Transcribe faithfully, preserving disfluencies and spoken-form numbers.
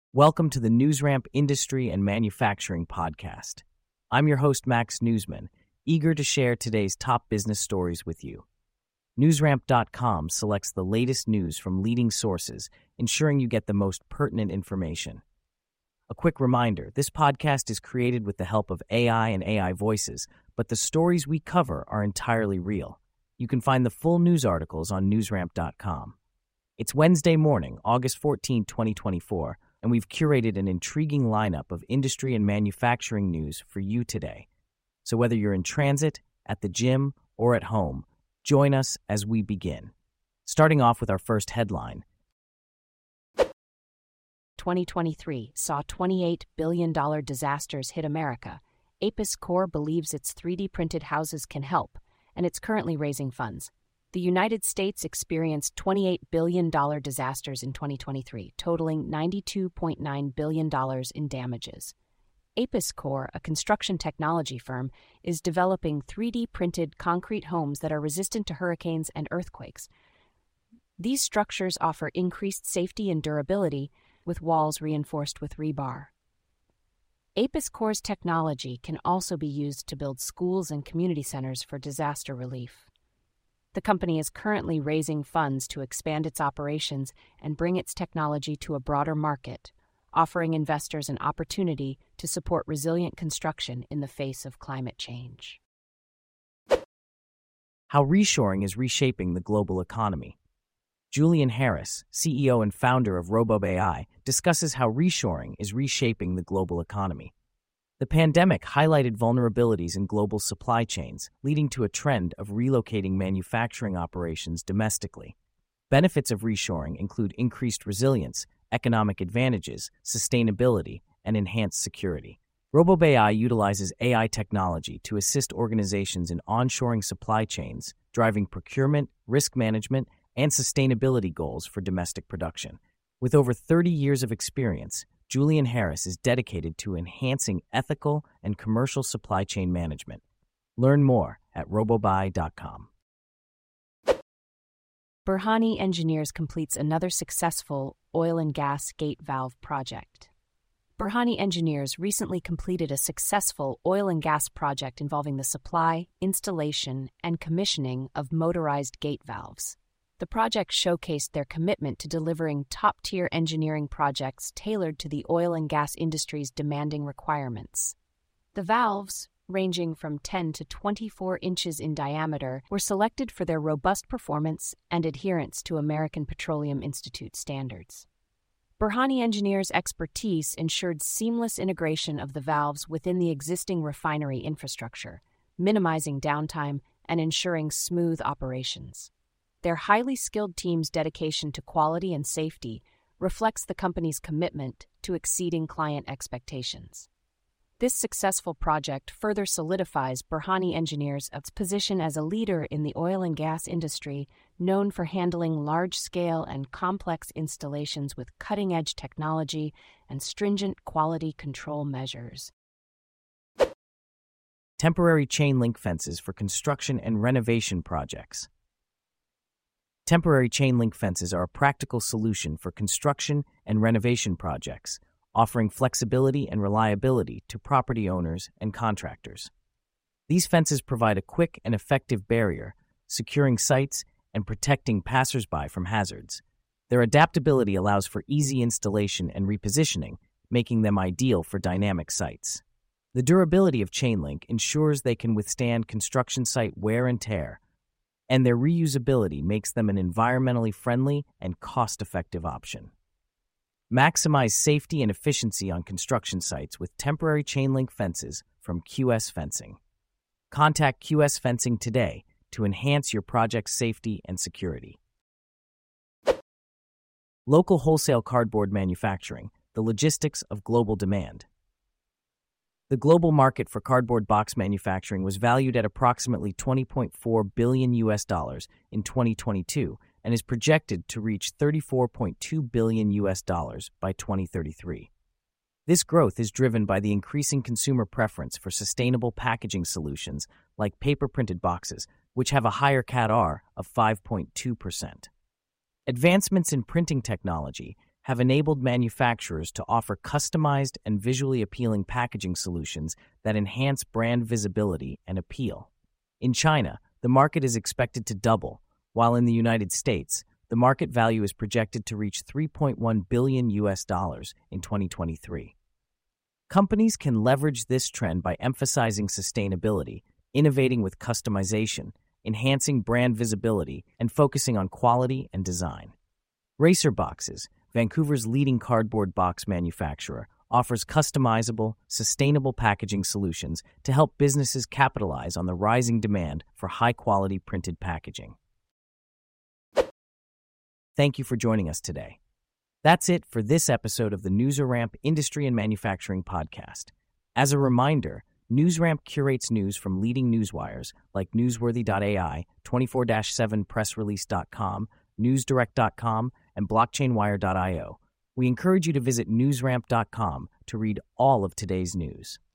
Welcome to the NewsRamp Industry and Manufacturing Podcast. I'm your host, Max Newsman, eager to share today's top business stories with you. NewsRamp dot com selects the latest news from leading sources, ensuring you get the most pertinent information. A quick reminder, this podcast is created with the help of A I and A I voices, but the stories we cover are entirely real. You can find the full news articles on NewsRamp dot com. It's Wednesday morning, August fourteenth, twenty twenty-four, and we've curated an intriguing lineup of industry and manufacturing news for you today. So whether you're in transit, at the gym, or at home, join us as we begin. Starting off with our first headline. twenty twenty-three saw twenty-eight billion dollars disasters hit America. Apis Corp believes its three D printed houses can help, and it's currently raising funds. The United States experienced twenty-eight billion dollars disasters in twenty twenty-three, totaling ninety-two point nine billion dollars in damages. Apis Corp, a construction technology firm, is developing three D printed concrete homes that are resistant to hurricanes and earthquakes. These structures offer increased safety and durability, with walls reinforced with rebar. Apis Corp's technology can also be used to build schools and community centers for disaster relief. The company is currently raising funds to expand its operations and bring its technology to a broader market, offering investors an opportunity to support resilient construction in the face of climate change. How reshoring is reshaping the global economy. Julian Harris, C E O and founder of Robo A I, discusses how reshoring is reshaping the global economy. The pandemic highlighted vulnerabilities in global supply chains, leading to a trend of relocating manufacturing operations domestically. Benefits of reshoring include increased resilience, economic advantages, sustainability, and enhanced security. Robo A I utilizes A I technology to assist organizations in onshoring supply chains, driving procurement, risk management, and sustainability goals for domestic production. With over thirty years of experience, Julian Harris is dedicated to enhancing ethical and commercial supply chain management. Learn more at robobuy dot com. Burhani Engineers completes another successful oil and gas gate valve project. Burhani Engineers recently completed a successful oil and gas project involving the supply, installation, and commissioning of motorized gate valves. The project showcased their commitment to delivering top-tier engineering projects tailored to the oil and gas industry's demanding requirements. The valves, ranging from ten to twenty-four inches in diameter, were selected for their robust performance and adherence to American Petroleum Institute standards. Burhani Engineers' expertise ensured seamless integration of the valves within the existing refinery infrastructure, minimizing downtime and ensuring smooth operations. Their highly skilled team's dedication to quality and safety reflects the company's commitment to exceeding client expectations. This successful project further solidifies Burhani Engineers' position as a leader in the oil and gas industry, known for handling large-scale and complex installations with cutting-edge technology and stringent quality control measures. Temporary chain link fences for construction and renovation projects. Temporary chain link fences are a practical solution for construction and renovation projects, offering flexibility and reliability to property owners and contractors. These fences provide a quick and effective barrier, securing sites and protecting passersby from hazards. Their adaptability allows for easy installation and repositioning, making them ideal for dynamic sites. The durability of chain link ensures they can withstand construction site wear and tear, and their reusability makes them an environmentally friendly and cost-effective option. Maximize safety and efficiency on construction sites with temporary chain link fences from Q S Fencing. Contact Q S Fencing today to enhance your project's safety and security. Local wholesale cardboard manufacturing, the logistics of global demand. The global market for cardboard box manufacturing was valued at approximately twenty point four billion U S dollars in twenty twenty-two and is projected to reach thirty-four point two billion U S dollars by twenty thirty-three. This growth is driven by the increasing consumer preference for sustainable packaging solutions like paper-printed boxes, which have a higher C A D R of five point two percent. Advancements in printing technology have enabled manufacturers to offer customized and visually appealing packaging solutions that enhance brand visibility and appeal. In China, the market is expected to double, while in the United States, the market value is projected to reach three point one billion U S dollars in twenty twenty-three. Companies can leverage this trend by emphasizing sustainability, innovating with customization, enhancing brand visibility, and focusing on quality and design. Racer Boxes, Vancouver's leading cardboard box manufacturer, offers customizable, sustainable packaging solutions to help businesses capitalize on the rising demand for high-quality printed packaging. Thank you for joining us today. That's it for this episode of the NewsRamp Industry and Manufacturing Podcast. As a reminder, NewsRamp curates news from leading newswires like Newsworthy dot A I, twenty-four seven press release dot com, newsdirect dot com, and blockchain wire dot io. We encourage you to visit newsramp dot com to read all of today's news.